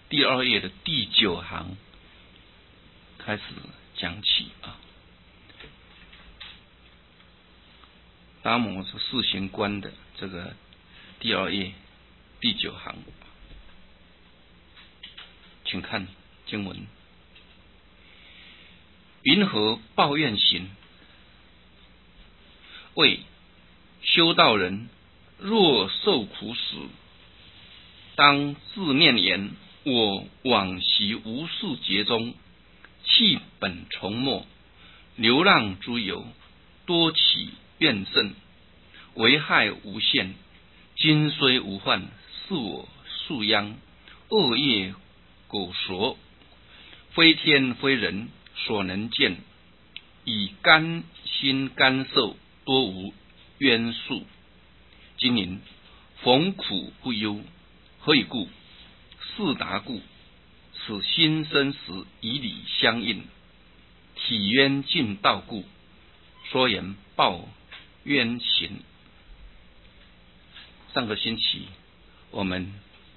第2页的第9行开始讲起啊。达摩是四行观的这个第2页第9行，请看经文：云何抱怨行？谓修道人若受苦死，当自念言：我往昔无数劫中，弃本从末，流浪诸游，多起怨甚，危害无限。今虽无患，是我宿殃，恶业果所，非天非人所能见，以甘心甘受，多无冤诉。今年逢苦不忧，何以故？是达故，此心生时以理相应，体冤尽道故，说言报冤行。上个星期我们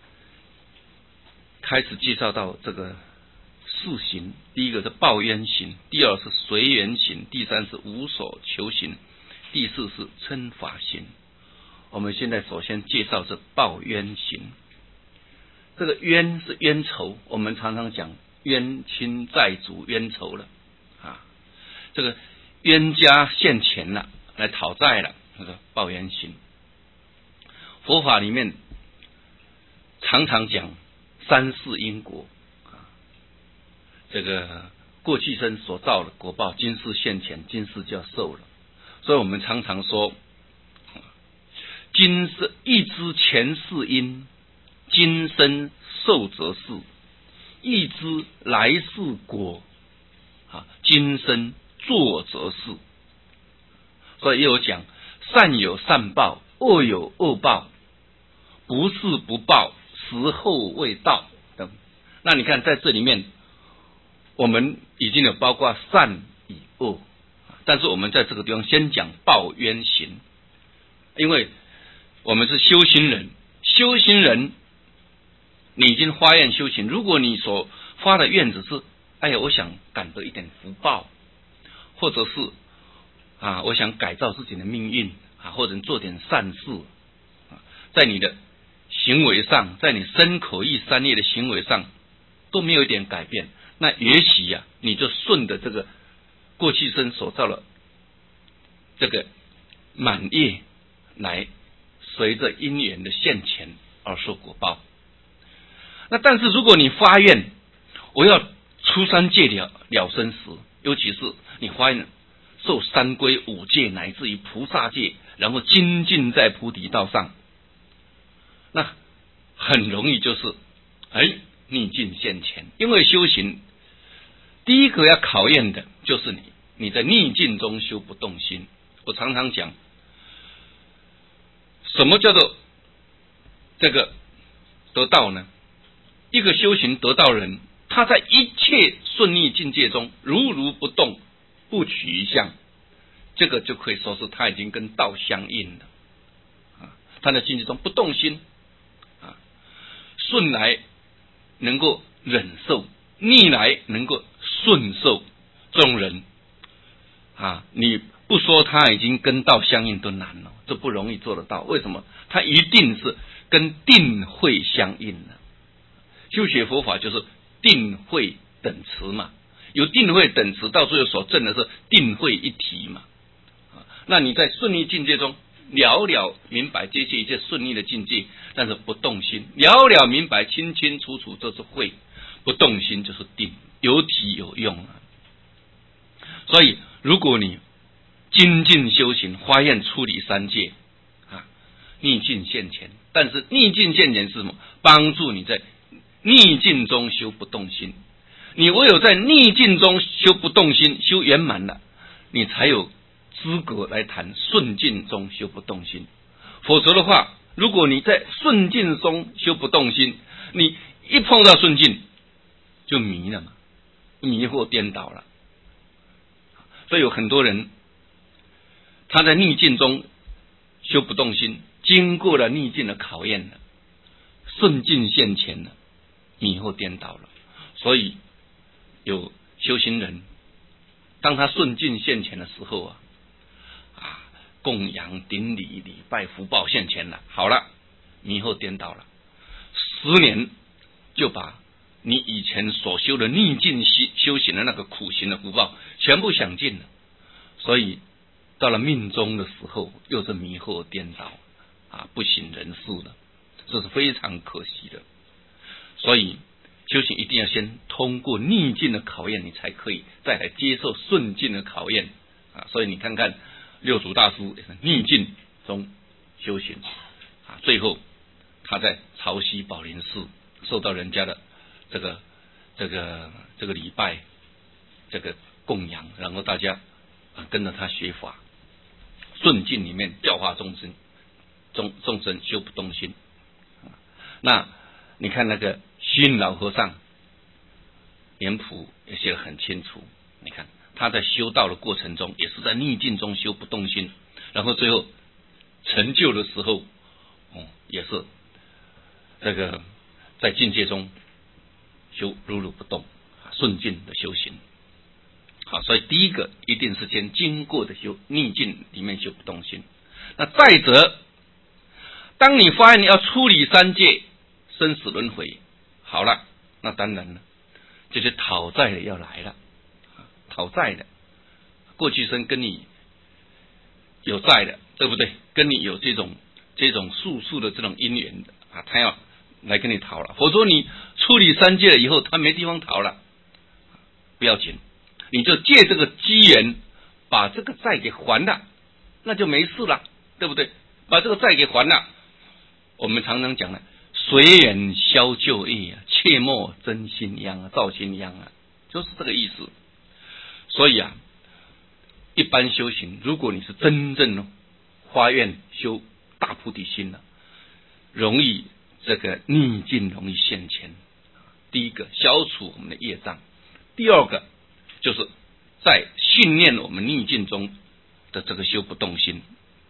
开始介绍到这个4行，第1个是报冤行，第2是随缘行，第3是无所求行，第4是称法行。我们现在首先介绍是报冤行。这个冤是冤仇，我们常常讲冤亲债主冤仇了啊，这个冤家现钱了，来讨债了，这个报冤行。佛法里面常常讲3世因果啊，这个过去生所造的果报，今世现前，今世就要受了。所以我们常常说，今世欲知前世因，今生受则是；欲知来世果，今生作则是。所以又有讲善有善报，恶有恶报，不是不报，时候未到等。那你看在这里面，我们已经有包括善与恶，但是我们在这个地方先讲报冤行，因为我们是修行人，修行人你已经发愿修行，如果你所发的愿只是哎呀我想感得一点福报，或者是我想改造自己的命运或者做点善事，在你的行为上，在你身口意3业的行为上都没有一点改变，那也许你就顺着这个过去生所造的这个满业来随着因缘的现前而受果报。那但是如果你发愿我要出三界了生死，尤其是你发愿受三皈五戒乃至于菩萨戒，然后精进在菩提道上，那很容易就是逆境现前。因为修行第一个要考验的就是你在逆境中修不动心。我常常讲，什么叫做这个得道呢？一个修行得道人，他在一切顺逆境界中如如不动，不取一相，这个就可以说是他已经跟道相应了。他在境界中不动心，顺来能够忍受，逆来能够顺受，这种人你不说他已经跟道相应都难了，这不容易做得到。为什么？他一定是跟定慧相应的。修学佛法就是定慧等持嘛，有定慧等持，到最后所证的是定慧一体嘛。那你在顺利境界中了了明白这些一切顺利的境界，但是不动心，了了明白清清楚楚，这是慧，不动心就是定，有体有用。所以如果你精进修行，发愿出离三界，逆境现前，但是逆境现前是什么？帮助你在逆境中修不动心。你唯有在逆境中修不动心，修圆满了，你才有资格来谈顺境中修不动心。否则的话，如果你在顺境中修不动心，你一碰到顺境就迷了嘛，迷惑颠倒了。所以有很多人他在逆境中修不动心，经过了逆境的考验了，顺境现前了， 迷惑颠倒了。所以有修行人，当他顺境现前的时候供养顶礼礼拜福报现前了，好了，迷惑颠倒了，10年就把你以前所修的逆境修行的那个苦行的福报全部享尽了。所以到了命中的时候，又是迷惑颠倒不省人事了，这是非常可惜的。所以修行一定要先通过逆境的考验，你才可以再来接受顺境的考验所以你看看六祖大师也是逆境中修行最后他在潮汐宝林寺受到人家的这个礼拜，这个供养，然后大家跟着他学法，顺境里面教化众生修不动心。那你看那个虚云老和尚脸谱也写得很清楚，你看他在修道的过程中也是在逆境中修不动心，然后最后成就的时候也是这个在境界中修如如不动，顺境的修行。好，所以第一个一定是先经过的修逆境里面修不动心。那再者，当你发现你要处理三界生死轮回，好了，那当然了，就是讨债的要来了。讨债的过去生跟你有债的，对不对？跟你有这种宿的这种因缘的他要来跟你讨了，否则你处理三界了以后，他没地方讨了，不要紧，你就借这个机缘把这个债给还了，那就没事了，对不对？把这个债给还了，我们常常讲了，随缘消旧业切莫增新殃造新殃就是这个意思。所以一般修行，如果你是真正发愿修大菩提心容易这个逆境容易现前。第一个消除我们的业障，第二个就是在训练我们逆境中的这个修不动心。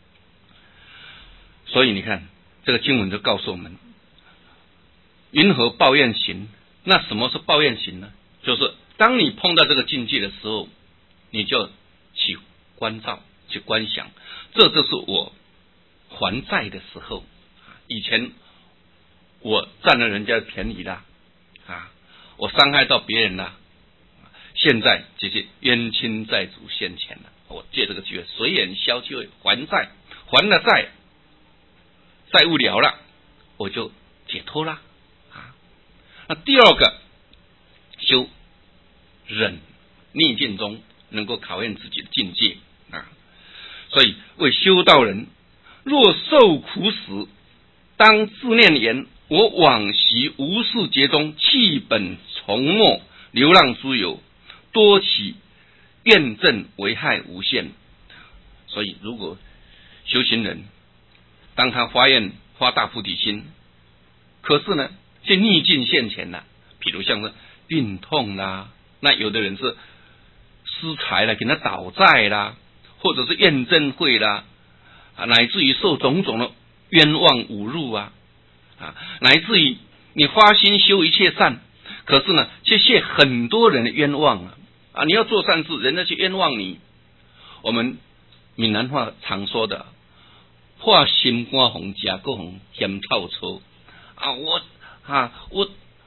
所以你看这个经文就告诉我们，云何抱怨行？那什么是抱怨行呢？就是当你碰到这个境界的时候，你就去关照去观想，这就是我还债的时候，以前我占了人家的便宜了我伤害到别人了，现在这些冤亲债主现前了，我借这个机会随缘消旧业还债，还了债，债务了了，我就解脱了那第二个修忍，逆境中能够考验自己的境界所以为修道人，若受苦死，当自念言：我往昔无世劫中弃本从末，流浪诸有，多起怨憎，危害无限。所以如果修行人当他发大菩提心，可是呢这逆境现前了，比如像是病痛啦，那有的人是失财了，给他倒债啦，或者是怨憎会啦乃至于受种种的冤枉侮辱乃至于你发心修一切善，可是呢却泄很多人的冤枉你要做善事，人家去冤枉你。我们闽南话常说的破心肝红甲个红嫌透抽我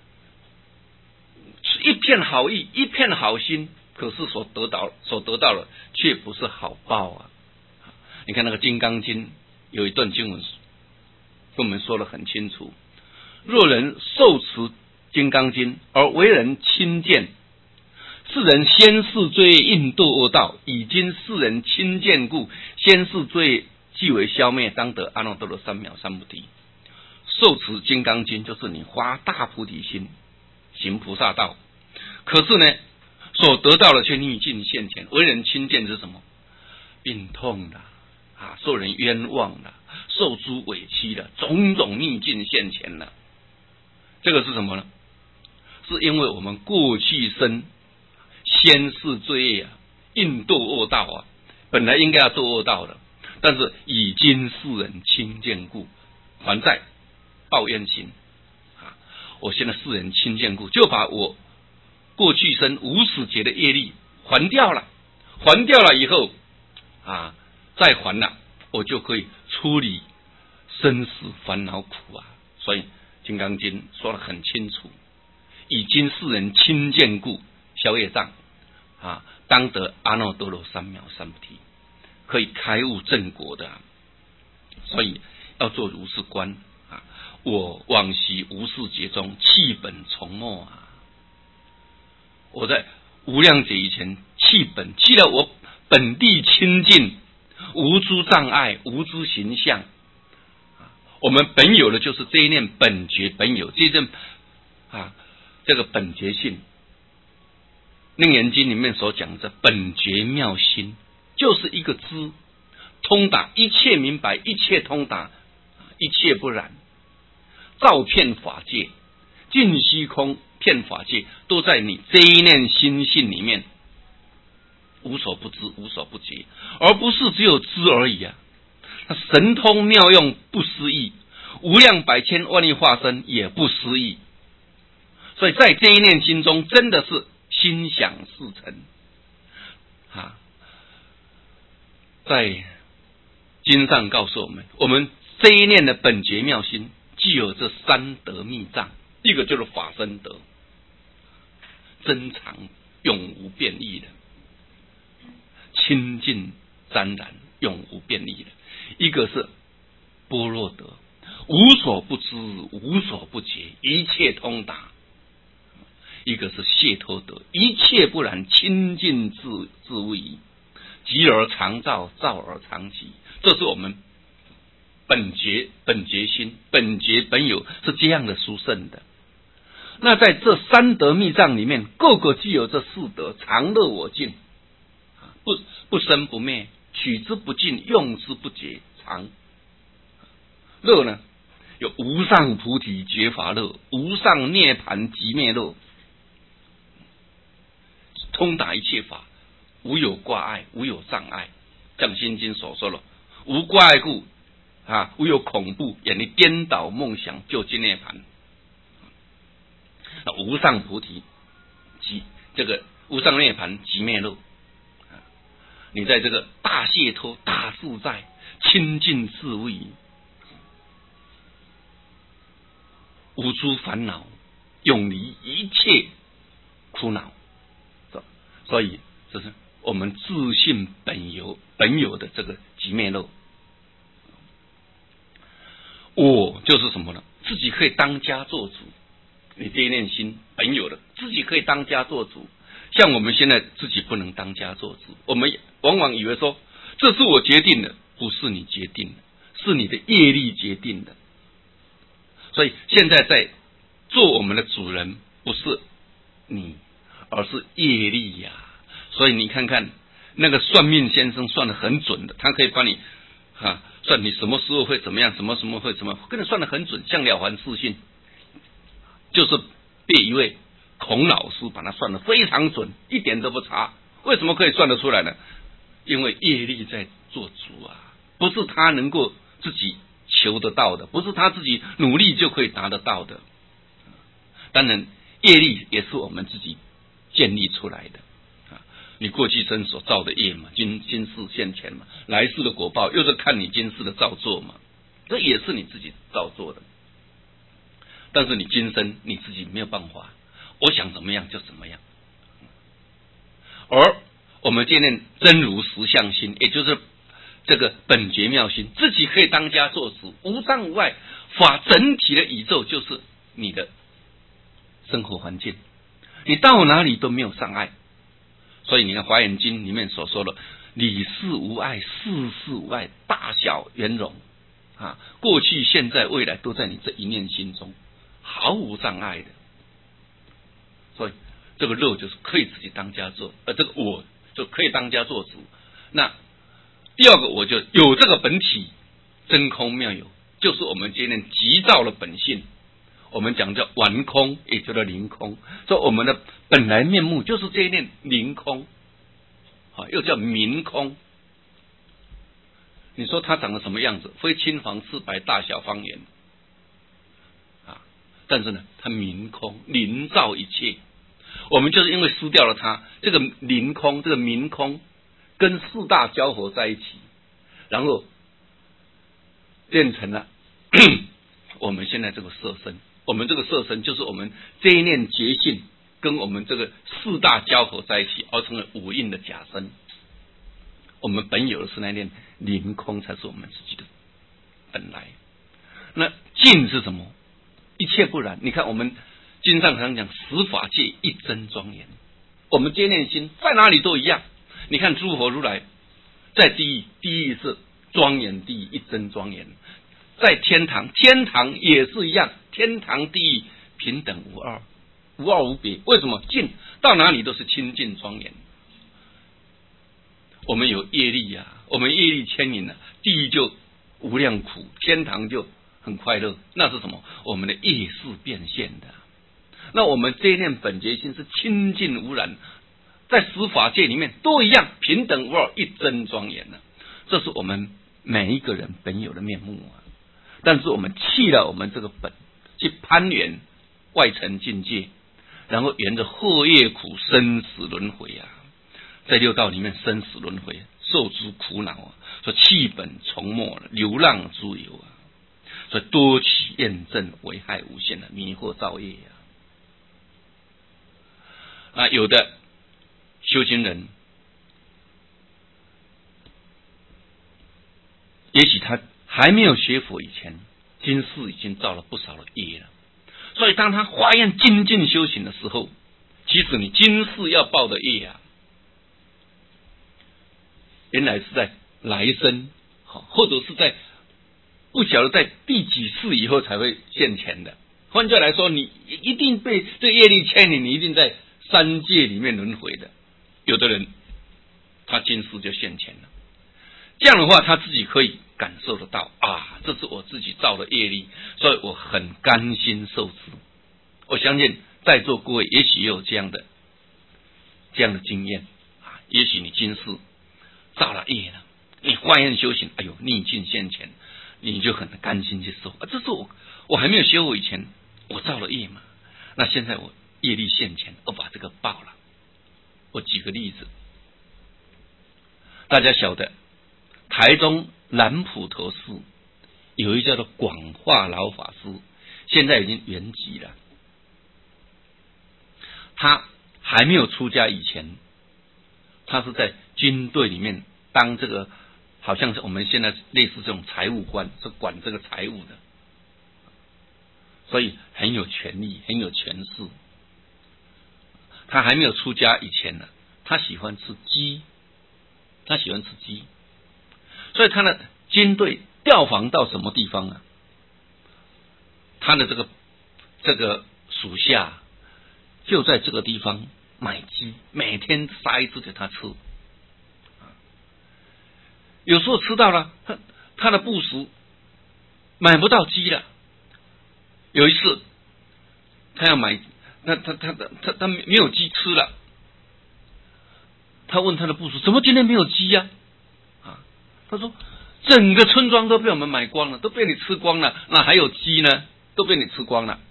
一片好意一片好心，可是所得到了却不是好报你看那个《金刚经》有一段经文跟我们说得很清楚，若人受持金刚经而为人亲见，世人先世罪业应堕恶道，已经世人亲见故，先世罪业即为消灭，当得阿耨多罗三藐三菩提。受持金刚经就是你发大菩提心行菩萨道，可是呢所得到的却逆境现前。为人亲见是什么？病痛受人冤枉受诸委屈种种逆境现前这个是什么呢？是因为我们过去生先世罪业应堕恶道本来应该要堕恶道的，但是已经世人亲见故，还在抱怨心我现在世人亲见故，就把我过去生无始劫的业力还掉了，还掉了以后再还了，我就可以处理生死烦恼苦啊。所以《金刚经》说得很清楚，以今世人亲见故，消业障当得阿耨多罗三藐三菩提，可以开悟正果的所以要做如是观我往昔无始劫中弃本从末我在无量劫以前弃了我本地清净，无诸障碍，无诸形象我们本有的就是这一念本觉本有，这个本觉性。楞严经里面所讲的本觉妙心，就是一个知，通达一切明白，一切通达，一切不染，照遍法界，尽虚空遍法界，都在你这一念心性里面，无所不知，无所不觉，而不是只有知而已那神通妙用不思议，无量百千万亿化身也不思议。所以在这一念心中，真的是心想事成在经上告诉我们，我们这一念的本觉妙心具有这三德密藏，一个就是法身德，真常永无变异的，清净沾染永无变异的；一个是般若德，无所不知，无所不觉，一切通达；一个是解脱德，一切不染，清净自无疑，即而常照，照而常寂。这是我们本觉心，本觉本有，是这样的殊胜的。那在这三德密藏里面，个个具有这四德：常乐我净，不生不灭，取之不尽，用之不竭。常乐呢，有无上菩提觉法乐，无上涅盘寂灭乐，通达一切法，无有挂碍，无有障碍。像心经所说了，无挂碍故无有恐怖，远离颠倒梦想，究竟涅盘。无上菩提这个无上涅盘寂灭乐，你在这个大解脱、大自在、清净自无疑，无诸烦恼，永离一切苦恼。所以这是我们自性本有的这个寂灭乐。我就是什么呢？自己可以当家做主。你这一念心本有的，自己可以当家做主。像我们现在自己不能当家做主，我们往往以为说这是我决定的，不是你决定的，是你的业力决定的。所以现在在做我们的主人，不是你，而是业力呀。所以你看看那个算命先生算得很准的，他可以帮你算你什么时候会怎么样，什么会怎么样，跟你算得很准。像了凡四训，就是被一位孔老师把它算得非常准，一点都不差。为什么可以算得出来呢？因为业力在做主不是他能够自己求得到的，不是他自己努力就可以达得到的。当然业力也是我们自己建立出来的你过去生所造的业嘛，今世现前嘛，来世的果报又是看你今世的造作嘛，这也是你自己造作的。但是你今生你自己没有办法，我想怎么样就怎么样。而我们今天真如实相心，也就是这个本觉妙心，自己可以当家做主，无障无碍，法整体的宇宙就是你的生活环境，你到哪里都没有障碍。所以你看《华严经》里面所说的理事无碍，事事无碍，大小圆融过去现在未来都在你这一念心中，毫无障碍的。所以这个肉就是可以自己当家做，这个我就可以当家做主。那第二个我就有这个本体真空妙有，就是我们今天极照的本性，我们讲叫完空，也叫做凌空。所以我们的本来面目就是这一念凌空又叫明空。你说它长得什么样子？非青黄赤白，大小方圆但是呢，它明空，临照一切。我们就是因为失掉了它，这个临空，这个明空，跟四大交合在一起，然后变成了我们现在这个色身。我们这个色身就是我们这一念觉性跟我们这个四大交合在一起，而成为五蕴的假身。我们本有的是那念凌空，才是我们自己的本来。那净是什么？一切不染。你看我们经上常讲十法界一真庄严，我们这念心在哪里都一样。你看诸佛如来在地狱，地狱是庄严地狱，一真庄严。在天堂，天堂也是一样，天堂地狱平等无二，无二无别。为什么？净到哪里都是清净庄严。我们有业力啊，我们业力牵引啊，地狱就无量苦，天堂就很快乐。那是什么？我们的业识变现的。那我们这一念本觉心是清净无染，在十法界里面都一样，平等无二，一真庄严的。这是我们每一个人本有的面目啊。但是我们弃了我们这个本，去攀缘外层境界，然后沿着祸业苦生死轮回啊，在六道里面生死轮回，受诸苦恼啊，说弃本从末，流浪诸游啊，所以多起验证，危害无限的迷惑造业啊。有的修行人，也许他还没有学佛以前，今世已经造了不少的业了。所以当他发愿精进修行的时候，其实你今世要报的业啊，原来是在来生，或者是在不晓得在第几世以后才会现前的。换句话来说，你一定被这个业力牵引，你一定在三界里面轮回的。有的人他今世就现前了，这样的话他自己可以感受得到啊，这是我自己造的业力，所以我很甘心受之。我相信在座各位也许也有这样的经验啊，也许你今世造了业了，你发愿修行，哎呦，逆境现前，你就很甘心去受啊。这是我还没有学佛以前，我造了业嘛，那现在我业力现前，我把这个报了。我举个例子，大家晓得台中南普陀寺有一叫做广化老法师，现在已经圆寂了。他还没有出家以前，他是在军队里面当这个，好像是我们现在类似这种财务官，是管这个财务的，所以很有权力，很有权势。他还没有出家以前呢，他喜欢吃鸡，所以他的军队调防到什么地方啊？他的这个属下就在这个地方买鸡，每天杀一只给他吃。有时候吃到了，他的部属买不到鸡了。有一次，他要买，他没有鸡吃了。他问他的部属：“怎么今天没有鸡呀？”他说：“整个村庄都被我们买光了，都被你吃光了，哪还有鸡呢？都被你吃光了。”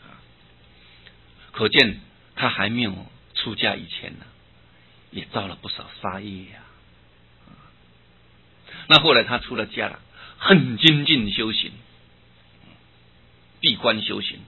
可见他还没有出家以前呢，也造了不少杀业呀。那后来他出了家了，很精进修行，闭关修行。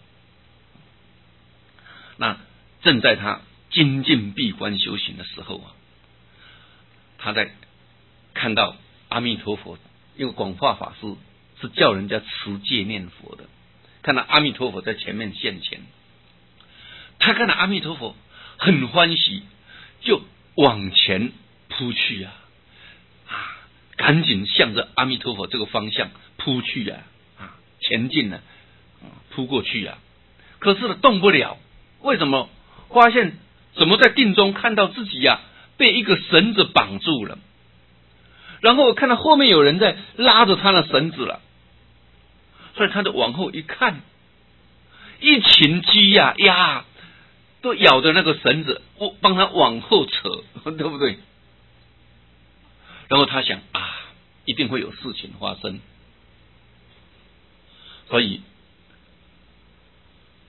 那正在他精进闭关修行的时候啊，他在看到阿弥陀佛，因为广化法师是叫人家持戒念佛的，看到阿弥陀佛在前面现前，他看到阿弥陀佛很欢喜，就往前扑去啊，赶紧向着阿弥陀佛这个方向扑去啊，前进啊，扑过去啊，可是呢动不了。为什么？发现怎么在定中看到自己被一个绳子绑住了，然后看到后面有人在拉着他的绳子了，所以他就往后一看，一群鸡鸭都咬着那个绳子，我帮他往后扯，对不对？然后他想一定会有事情发生，所以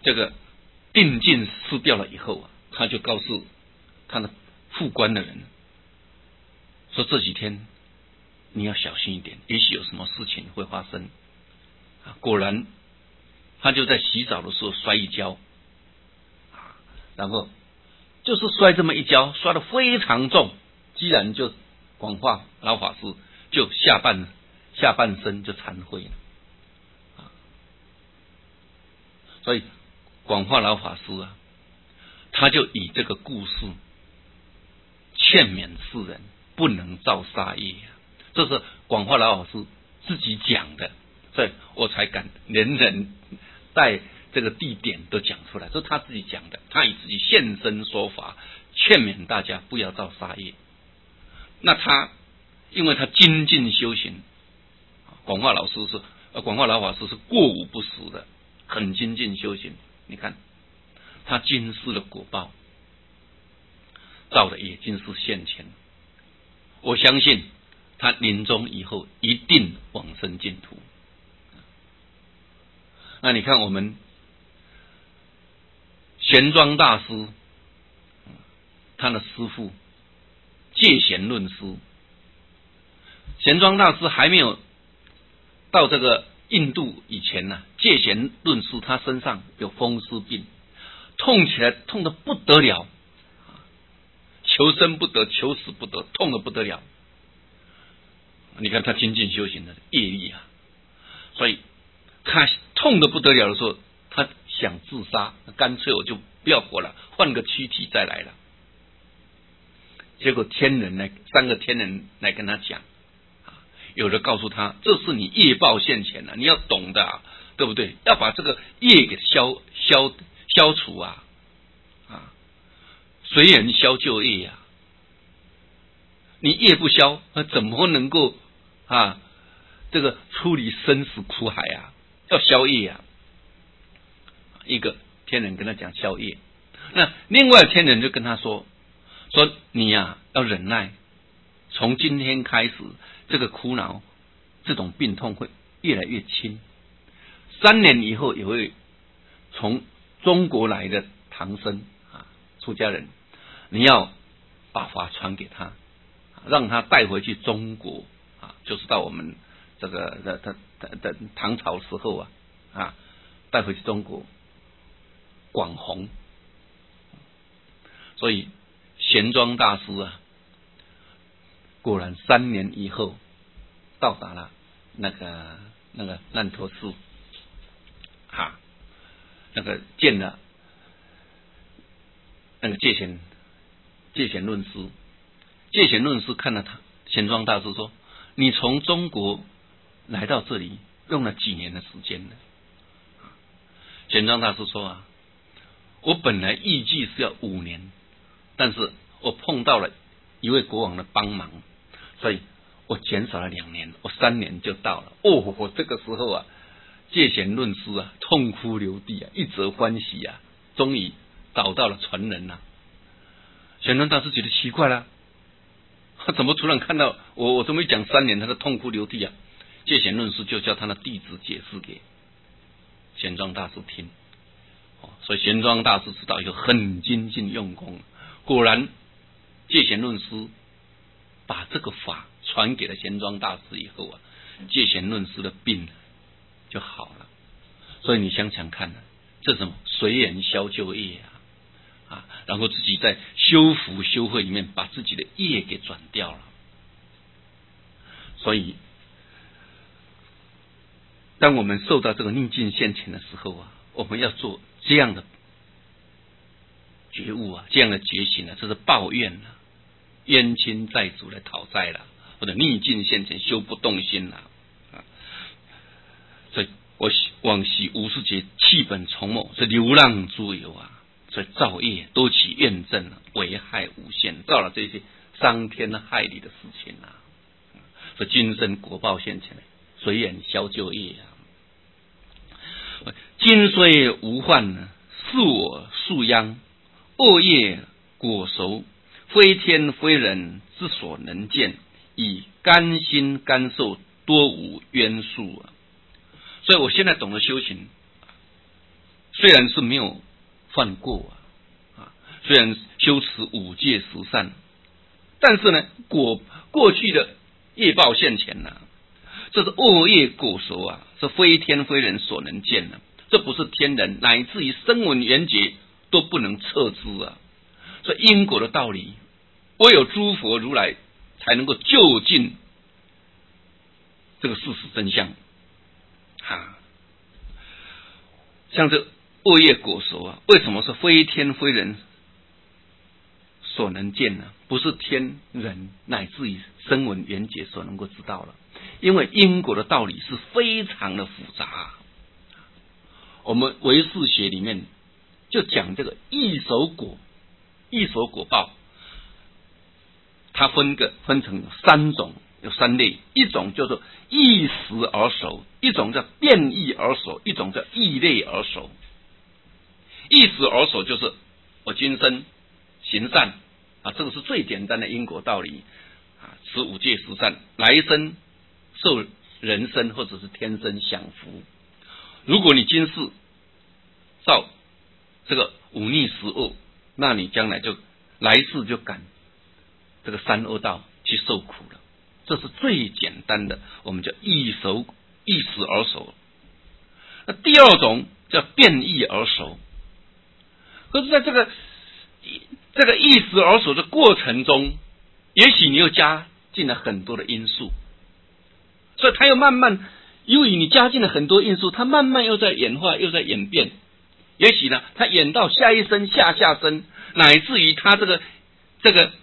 这个定境失掉了以后啊，他就告诉他的副官的人说：“这几天你要小心一点，也许有什么事情会发生。”果然，他就在洗澡的时候摔一跤，然后就是摔这么一跤，摔得非常重，居然就广化老法师就下半身就残废了。所以广化老法师啊，他就以这个故事劝勉世人不能造杀业啊，这是广化老法师自己讲的，所以我才敢人人带这个地点都讲出来，这是他自己讲的，他以自己现身说法，劝勉大家不要造杀业。那他因为他精进修行，广化老法师是过午不食的，很精进修行。你看他今世的果报造的也尽是现前，我相信他临终以后一定往生净土。那你看我们玄奘大师，他的师父戒贤论师，玄奘大师还没有到这个印度以前呢，戒贤论师他身上有风湿病，痛起来痛得不得了，求生不得，求死不得，痛得不得了。你看他精进修行的业力啊，所以他痛得不得了的时候，他想自杀，干脆我就不要活了，换个躯体再来了。结果三个天人来跟他讲，有的告诉他，这是你业报现前了，你要懂的啊，对不对？要把这个业给消除啊，随缘消旧业啊。你业不消，那怎么能够这个处理生死苦海啊？要消业啊。一个天人跟他讲消业，那另外天人就跟他说你要忍耐，从今天开始，这个苦恼这种病痛会越来越轻，3年以后也会从中国来的唐僧出家人，你要把法传给他，让他带回去中国就是到我们这个的唐朝时候带回去中国广弘。所以玄奘大师果然3年以后到达了那个难陀寺见了那个戒贤论师。戒贤论师看了他，玄奘大师说：“你从中国来到这里用了几年的时间呢？”玄奘大师说：“我本来预计是要5年，但是我碰到了一位国王的帮忙，所以我减少了2年，我3年就到了。”我这个时候戒贤论师痛哭流涕一则欢喜终于找到了传人玄奘大师觉得奇怪了，他怎么突然看到我这么一讲3年，他就痛哭流涕戒贤论师就叫他的弟子解释给玄奘大师听。所以玄奘大师知道以后很精进用功，果然戒贤论师把这个法传给了玄奘大师以后戒贤论师的病就好了。所以你想想看这是什么？随缘消旧业然后自己在修福修慧里面把自己的业给转掉了。所以当我们受到这个逆境现前的时候我们要做这样的觉悟这样的觉醒这是抱怨冤亲债主来讨债了，或者逆境现前修不动心了所以我往昔无始劫弃本从某，是流浪诸游所以造业多起怨憎危害无限，造了这些伤天害理的事情所以今生果报现前，随缘消旧业今虽无患，是我宿殃，恶业果熟，非天非人之所能见，以甘心甘受，多无冤数所以我现在懂得修行， 虽然是没有犯过虽然修持5戒10善，但是呢，过去的业报现前这是恶业果熟是非天非人所能见这不是天人乃至于声闻缘觉都不能测知所以因果的道理，唯有诸佛如来才能够究竟这个事实真相像这恶业果熟为什么是非天非人所能见呢？不是天人乃至于声闻缘觉所能够知道了，因为因果的道理是非常的复杂我们唯识学里面就讲这个异熟果报，它分成3种，有3类，一种叫做异时而熟，一种叫变异而熟，一种叫异类而熟。异时而熟就是我今生行善这个是最简单的因果道理持5戒10善，来生受人身或者是天生享福。如果你今世造这个忤逆10恶，那你将来就来世就赶这个3恶道去受苦了。这是最简单的，我们叫异时而熟。那第2种叫变异而熟，可是在这个异时而熟的过程中，也许你又加进了很多的因素，所以它又慢慢，由于你加进了很多因素，它慢慢又在演化，又在演变。也许呢，它演到下一生、下生，乃至于它这个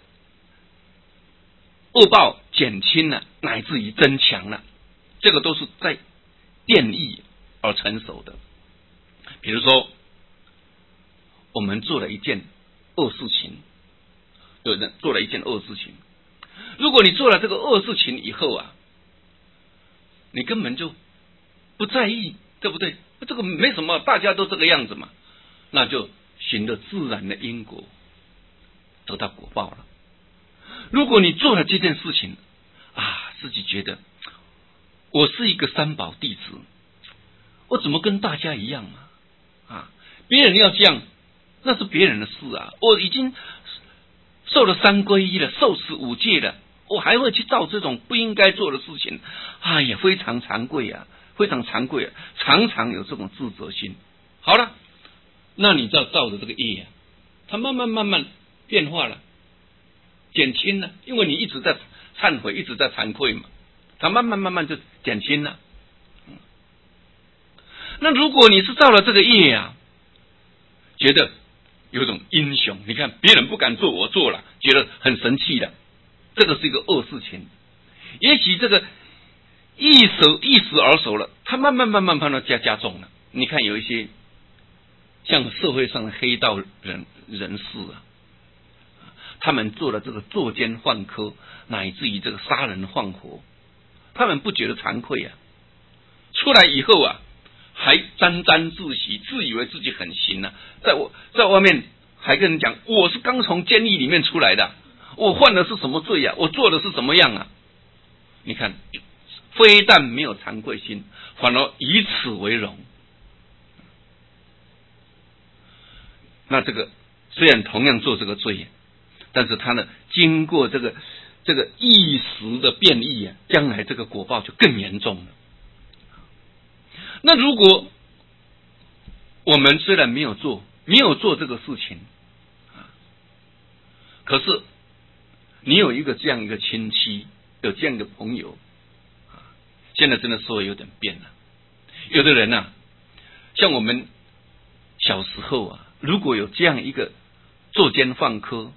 恶报减轻了，乃至于增强了，这个都是在变异而成熟的。比如说，我们做了一件恶事情，有人做了一件恶事情，如果你做了这个恶事情以后你根本就不在意，对不对？这个没什么，大家都这个样子嘛，那就循着自然的因果得到果报了。如果你做了这件事情自己觉得我是一个三宝弟子，我怎么跟大家一样别人要这样那是别人的事我已经受了3皈依了，受持5戒了，我还会去造这种不应该做的事情，也非常惭愧非常惭愧常常有这种自责心。好了，那你照着这个业它慢慢变化了，减轻了，因为你一直在忏悔，一直在惭愧嘛，它慢慢就减轻了。那如果你是造了这个业觉得有种英雄，你看别人不敢做，我做了，觉得很神气的，这个是一个恶事情。也许这个一时而熟了，它慢慢的加重了。你看有一些像社会上的黑道人士他们做了这个作奸犯科，乃至于这个杀人放火，他们不觉得惭愧出来以后还沾自喜，自以为自己很行在外面还跟人讲我是刚从监狱里面出来的，我犯的是什么罪我做的是什么样你看非但没有惭愧心，反而以此为荣。那这个虽然同样做这个罪，但是他呢经过这个一时的变异将来这个果报就更严重了。那如果我们虽然没有做这个事情可是你有这样一个亲戚，有这样一个朋友现在真的社会有点变了。有的人像我们小时候如果有这样一个作奸犯科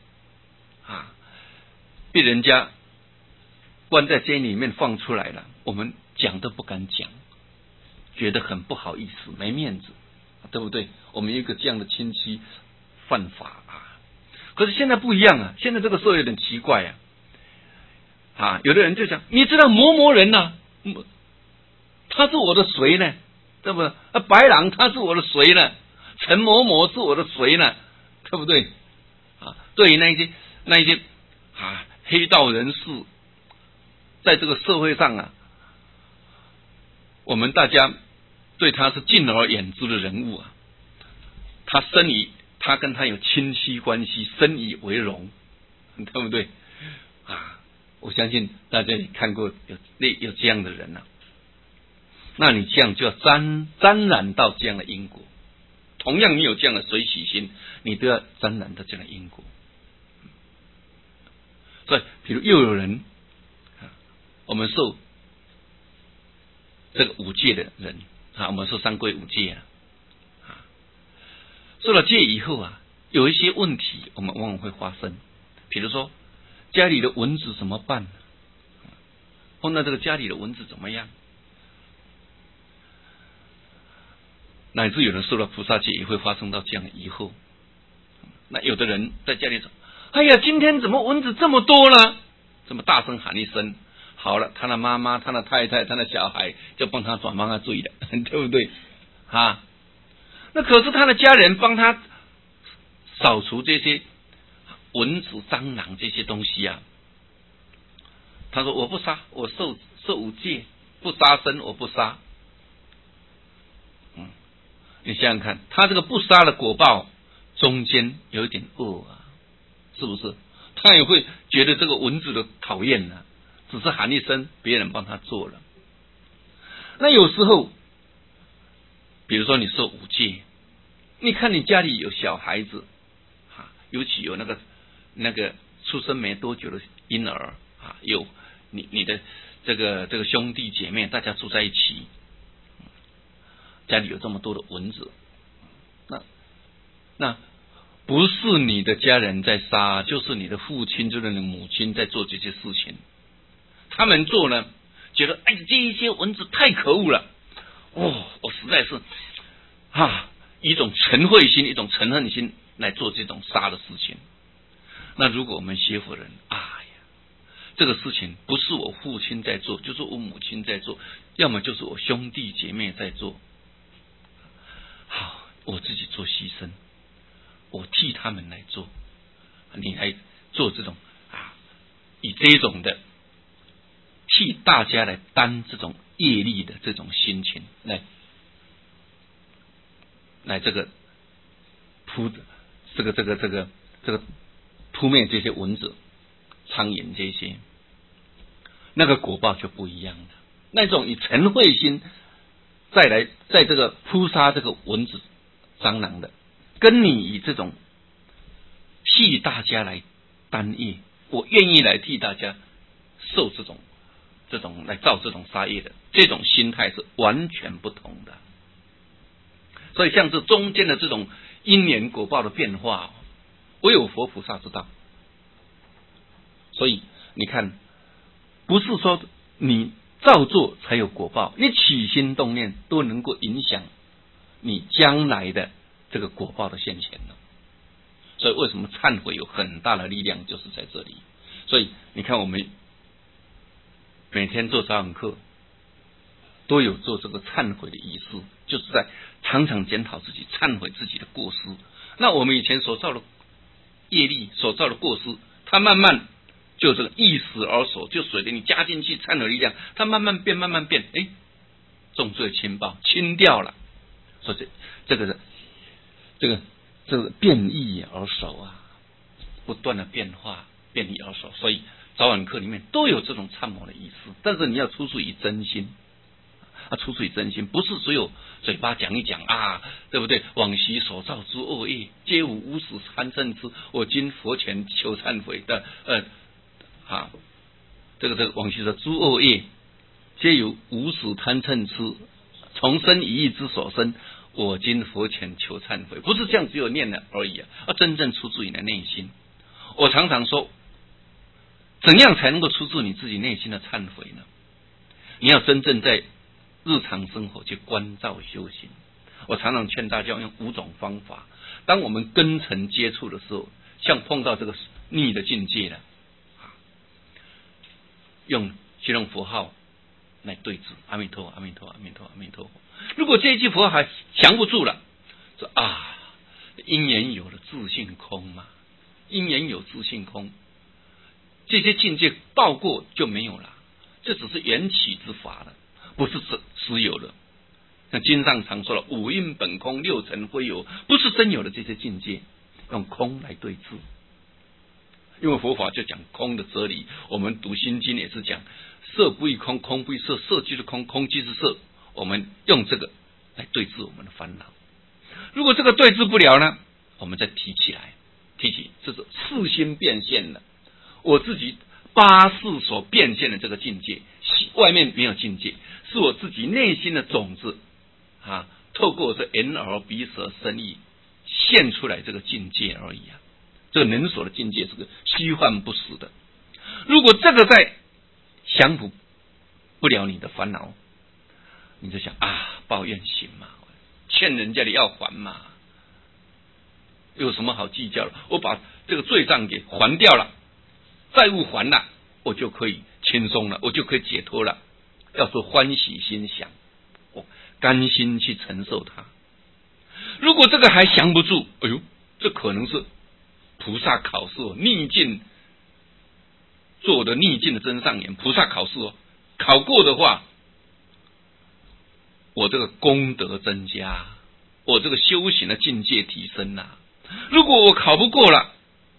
被人家关在监狱里面放出来了，我们讲都不敢讲，觉得很不好意思，没面子，对不对？我们有一个这样的亲戚犯法可是现在不一样现在这个社会有点奇怪有的人就讲，你知道某人他是我的谁呢？对不对？白狼他是我的谁呢？陈某是我的谁呢？对不对？对于那些黑道人士，在这个社会上我们大家对他是敬而远之的人物他跟他有亲戚关系，生以为荣，对不对啊？我相信大家也看过有这样的人啊，那你这样就要沾染到这样的因果。同样你有这样的随喜心，你都要沾染到这样的因果。所以比如又有人我们受这个五戒的人啊，我们说三皈五戒啊，受了戒以后啊，有一些问题我们往往会发生，比如说家里的蚊子怎么办？碰到这个家里的蚊子怎么样？乃至有人受了菩萨戒也会发生到这样的疑惑。那有的人在家里说：“哎呀，今天怎么蚊子这么多呢？”这么大声喊一声，好了，他的妈妈、他的太太、他的小孩就帮他追了，对不对啊？那可是他的家人帮他扫除这些蚊子、蟑螂这些东西啊。他说：“我不杀，我受五戒，不杀生，我不杀。”你想想看，他这个不杀的果报中间有一点恶啊，是不是？他也会觉得这个蚊子的讨厌呢，只是喊一声，别人帮他做了。那有时候，比如说你受五戒，你看你家里有小孩子尤其有那个出生没多久的婴儿有你的这个兄弟姐妹，大家住在一起，家里有这么多的蚊子，那不是你的家人在杀，就是你的父亲，就是你的母亲在做这些事情。他们做呢，觉得这一些蚊子太可恶了，我实在是一种嗔恚心，一种嗔恨心来做这种杀的事情。那如果我们学佛人，这个事情不是我父亲在做，就是我母亲在做，要么就是我兄弟姐妹在做，好，我自己做牺牲，我替他们来做，你来做这种以这种的替大家来担这种业力的这种心情，来这个扑灭这些蚊子、苍蝇这些，那个果报就不一样了。那种以嗔恚心再来在这个扑杀这个蚊子、蟑螂的，跟你以这种替大家来担业，我愿意来替大家受这种来造这种杀业的这种心态是完全不同的。所以像这中间的这种因缘果报的变化，唯有佛菩萨知道。所以你看，不是说你照做才有果报，你起心动念都能够影响你将来的这个果报的现前了。所以为什么忏悔有很大的力量，就是在这里。所以你看，我们每天做早晚课都有做这个忏悔的仪式，就是在常常检讨自己，忏悔自己的过失。那我们以前所造的业力、所造的过失，它慢慢就这个易死而熟，就随着你加进去忏悔力量，它慢慢变，重罪轻报，轻掉了。所以这个变异而熟啊，不断的变化，变异而熟。所以早晚课里面都有这种忏悔的仪式，但是你要出自于真心。出自于真心，不是只有嘴巴讲一讲对不对？往昔所造之恶业，皆无无始贪嗔痴，我今佛前求忏悔的这个往昔的诸恶业，皆有无始贪嗔痴，从生一意之所生，我今佛前求忏悔。不是这样只有念了而已真正出自于你的内心。我常常说，怎样才能够出自你自己内心的忏悔呢？你要真正在日常生活去关照修行。我常常劝大家用5种方法。当我们根尘接触的时候，像碰到这个逆的境界了，用佛号来对治，阿弥陀佛，阿弥陀佛，阿弥陀佛，阿弥陀佛。如果这一句佛号还降不住了，说因缘有了自性空嘛，因缘有自性空，这些境界报过就没有了，这只是缘起之法了，不是实有了。 那经上常说了五蕴本空，六尘非有，不是真有的这些境界，用空来对治。因为佛法就讲空的哲理，我们读心经也是讲色不异空，空不异色，色即是空，空即是色。我们用这个来对治我们的烦恼。如果这个对治不了呢，我们再提起，这是四心变现了。我自己八识所变现的这个境界，外面没有境界，是我自己内心的种子啊，透过这眼耳鼻舌身意现出来这个境界而已啊。这个能所的境界是个虚幻不实的。如果这个再降服不了你的烦恼，你就想抱怨行嘛，欠人家的要还嘛，有什么好计较的？我把这个罪账给还掉了，债务还了，我就可以轻松了，我就可以解脱了。要说欢喜心想，我甘心去承受它。如果这个还降不住，这可能是菩萨考试逆境，做我的逆境的真上眼。菩萨考试考过的话，我这个功德增加，我这个修行的境界提升啊。如果我考不过了，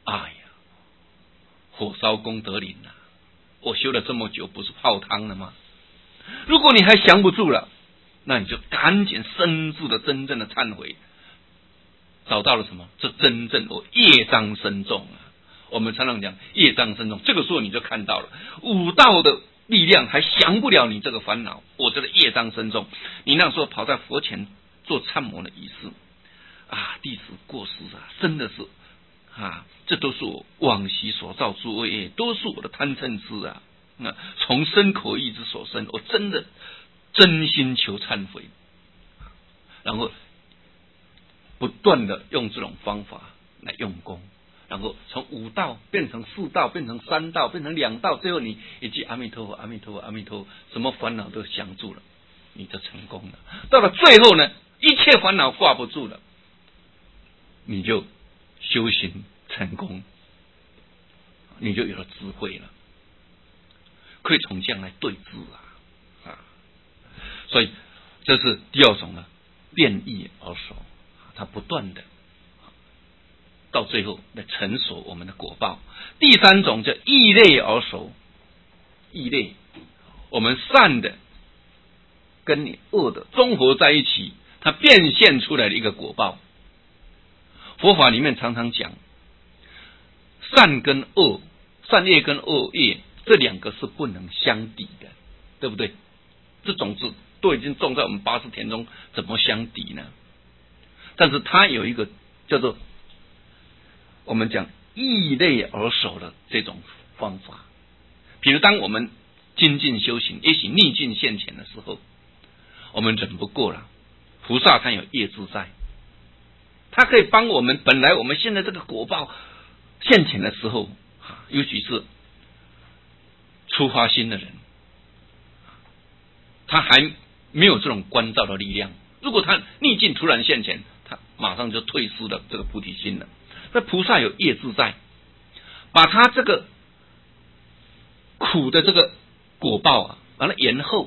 火烧功德林啊！我修了这么久，不是泡汤了吗？如果你还降不住了，那你就赶紧深自的真正的忏悔。找到了什么？这真正我业障深重啊！我们常常讲业障深重，这个时候你就看到了五道的力量还降不了你这个烦恼，我这个业障深重。你那时候跑在佛前做参摩的仪式弟子过失真的是这都是我往昔所造诸恶业，都是我的贪嗔痴从身口意之所生，我真的真心求忏悔，然后不断的用这种方法来用功，然后从五道变成四道，变成三道，变成两道，最后你一句阿弥陀佛，阿弥陀佛，阿弥陀佛，什么烦恼都降住了，你就成功了。到了最后呢，一切烦恼挂不住了，你就修行成功，你就有了智慧了，可以从这样来对治所以这是第二种呢，变易而熟，它不断的到最后来成熟我们的果报。第三种叫异类而熟，异类，我们善的跟你恶的综合在一起，它变现出来的一个果报。佛法里面常常讲善跟恶，善业跟恶业这两个是不能相抵的，对不对？这种子都已经种在我们八识田中，怎么相抵呢？但是它有一个叫做我们讲异类而熟的这种方法。比如当我们精进修行，也许逆境现前的时候，我们忍不过了，菩萨他有业自在，他可以帮我们。本来我们现在这个果报现前的时候尤其是出发心的人，他还没有这种观照的力量。如果他逆境突然现前，他马上就退失了这个菩提心了。那菩萨有业自在，把他这个苦的这个果报让他延后，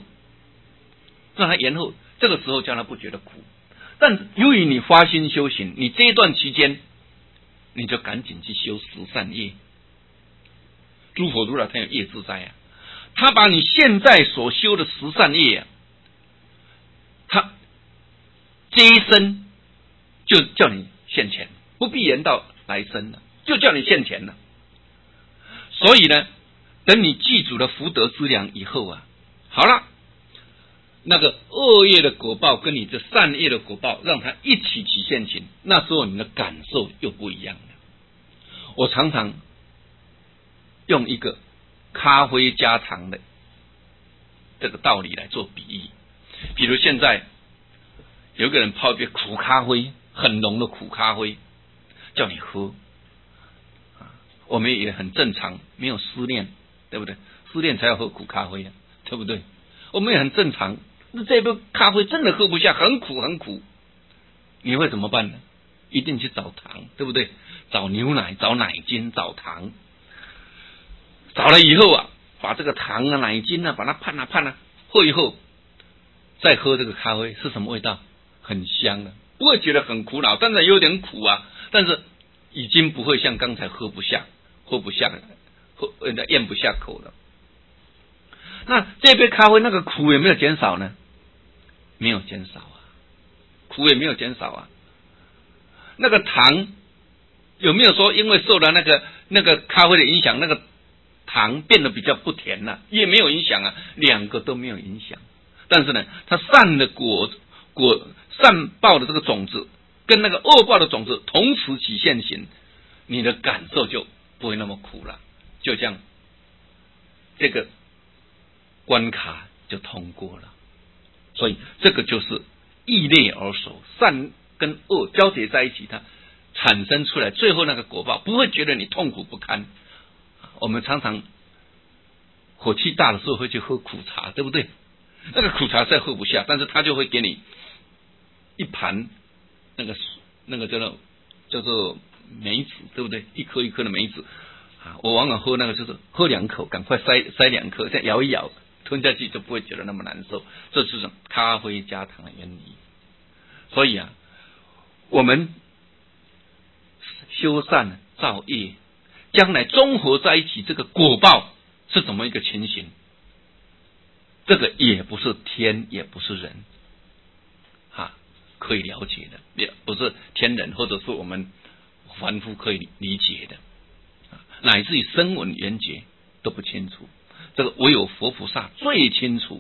这个时候叫他不觉得苦。但由于你发心修行，你这一段期间你就赶紧去修十善业。诸佛如来他有业自在他把你现在所修的十善业他这一生就叫你现前，不必延到来生了，就叫你现前了。所以呢，等你记住了福德资粮以后好了，那个恶业的果报跟你这善业的果报让它一起现前，那时候你的感受又不一样了。我常常用一个咖啡加糖的这个道理来做比喻。比如现在有一个人泡一杯苦咖啡，很浓的苦咖啡叫你喝我们也很正常，没有失恋，对不对？失恋才要喝苦咖啡对不对？我们也很正常。那这杯咖啡真的喝不下，很苦很苦，你会怎么办呢？一定去找糖，对不对？找牛奶，找奶精，找糖。找了以后把这个糖奶精把它判了，喝以后再喝这个咖啡是什么味道？很香的，不会觉得很苦恼，当然有点苦啊，但是已经不会像刚才喝不下、咽不下口了。那这杯咖啡那个苦有没有减少呢？没有减少啊，苦也没有减少啊。那个糖有没有说因为受了那个咖啡的影响，那个糖变得比较不甜了？也没有影响啊，两个都没有影响。但是呢，它散报的这个种子跟那个恶报的种子同时起现行，你的感受就不会那么苦了，就这样这个关卡就通过了。所以这个就是异类而熟，善跟恶交叠在一起，它产生出来最后那个果报，不会觉得你痛苦不堪。我们常常火气大的时候会去喝苦茶，对不对？那个苦茶再喝不下，但是他就会给你一盘那个叫做梅子，对不对？一颗一颗的梅子啊，我往往喝那个就是喝2口，赶快塞2颗，再摇一摇，吞下去就不会觉得那么难受。这就是咖啡加糖的原理。所以啊，我们修善造业，将来综合在一起，这个果报是怎么一个情形？这个也不是天，也不是人可以了解的，也不是天人或者是我们凡夫可以理解的，乃至于声闻缘觉都不清楚，这个唯有佛菩萨最清楚。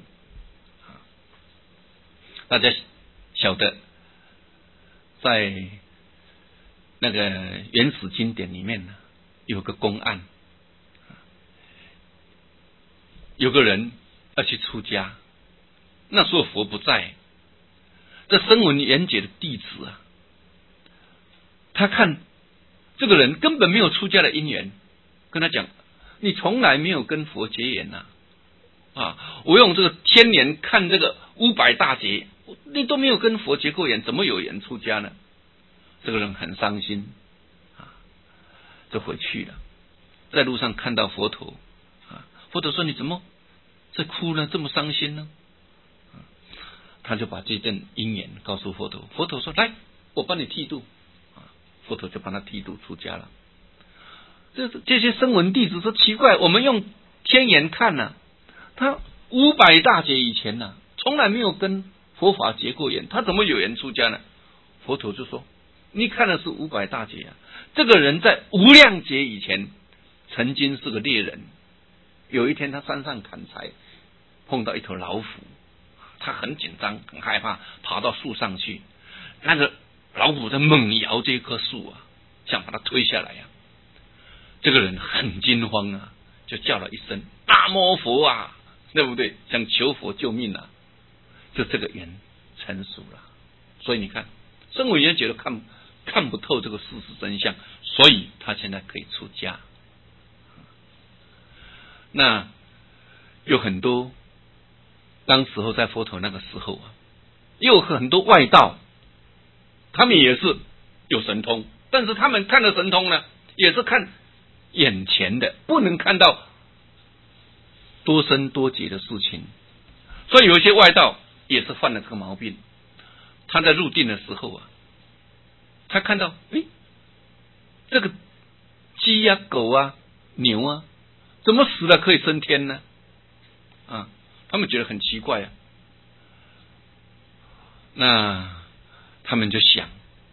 大家晓得，在那个原始经典里面呢，有个公案，有个人要去出家，那时候佛不在，这声闻缘觉的弟子啊，他看这个人根本没有出家的因缘，跟他讲：你从来没有跟佛结缘我用这个1000年看这个500大劫，你都没有跟佛结过缘，怎么有缘出家呢？这个人很伤心就回去了。在路上看到佛陀佛陀说：你怎么在哭呢？这么伤心呢？他就把这件因缘告诉佛陀，佛陀说：来，我帮你剃度。佛陀就帮他剃度出家了。这些声闻弟子说：奇怪，我们用天眼看他500大劫以前从来没有跟佛法结过缘，他怎么有缘出家呢？佛陀就说：你看的是500大劫这个人在无量劫以前曾经是个猎人，有一天他山上砍柴，碰到一头老虎，他很紧张很害怕，爬到树上去，那个老虎在猛摇这棵树想把它推下来这个人很惊慌就叫了一声大摩佛对不对？想求佛救命就这个缘成熟了。所以你看，声闻缘觉得看不透这个事实真相，所以他现在可以出家。那有很多当时候在佛陀那个时候又有很多外道，他们也是有神通，但是他们看的神通呢，也是看眼前的，不能看到多生多劫的事情。所以有一些外道也是犯了这个毛病，他在入定的时候他看到这个鸡狗牛怎么死了可以升天呢？他们觉得很奇怪那他们就想，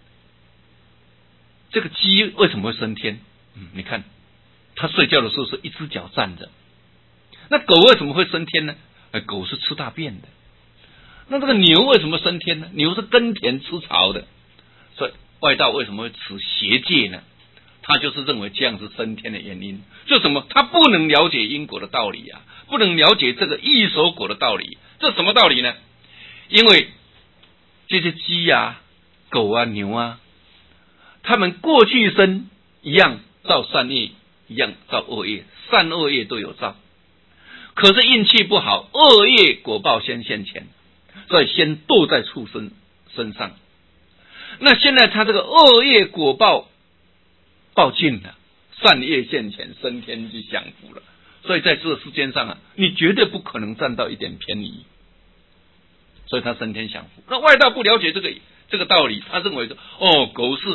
这个鸡为什么会升天？你看他睡觉的时候是一只脚站着，那狗为什么会升天呢？狗是吃大便的。那这个牛为什么升天呢？牛是耕田吃草的。所以外道为什么会持邪戒呢？他就是认为这样是升天的原因。就什么？他不能了解因果的道理不能了解这个异熟果的道理。这什么道理呢？因为这些鸡狗牛他们过去生一样造善业，一样造恶业，善恶业都有造，可是运气不好，恶业果报先现前，所以先堕在畜生身上。那现在他这个恶业果报报尽了，善业现前，升天去享福了。所以在这个世间上你绝对不可能占到一点便宜。 所以他升天享福。那外道不了解这个道理，他认为说，狗是